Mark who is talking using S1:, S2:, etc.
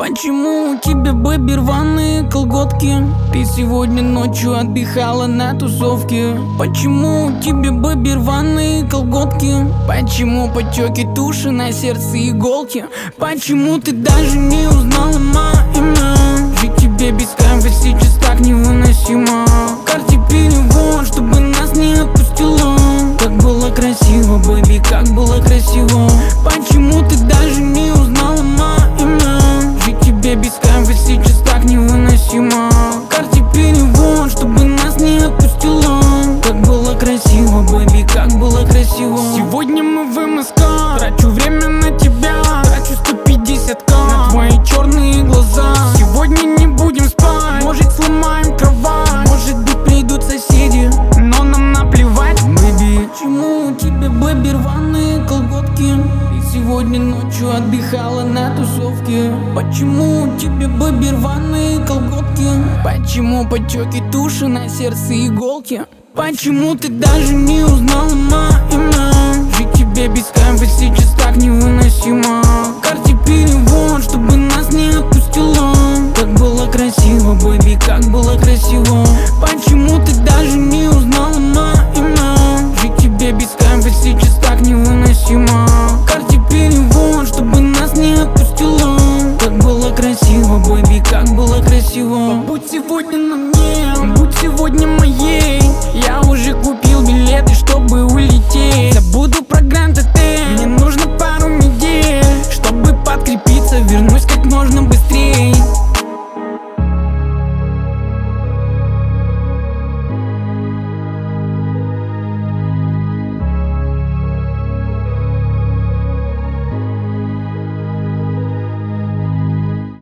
S1: Почему у тебя, бэби, рваные колготки? Ты сегодня ночью отдыхала на тусовке. Почему у тебя, бэби, рваные колготки? Почему потеки туши на сердце иголки? Почему ты даже не узнала мое имя? Жить тебе без кайфа сейчас так невыносимо. Карте перевод, чтобы нас не отпустило. Как было красиво, бэби, как было красиво. Почему ты даже не узнала мое имя? Жить тебе без кайфа сейчас так невыносимо. Карте перевод, чтобы нас не отпустило. Как было красиво, бэби, как было красиво. Сегодня мы в МСК, трачу время на тебя. Трачу 150к на твои черные глаза. Сегодня не будем спать, может сломаем кровать. Может быть придут соседи, но нам наплевать, бэби. Почему у тебя, бэби, рваные колготки? Ты сегодня ночью отдыхала на тусовке. Почему у тебя, бэби, рваные колготки? Почему потеки туши на сердце иголки? Почему ты даже не узнала мое имя? Жить тебе без кайфа сейчас так невыносимо. Карте перевод, чтобы нас не отпустило. Как было красиво, бэби, как было красиво. Почему ты даже не узнала мое имя? Жить тебе без кайфа сейчас так невыносимо. Карте перевод, чтобы нас не отпустило. Как было красиво, бэби, как было красиво. Побудь сегодня на мне, будь сегодня моей. Я уже купил билеты, чтобы улететь.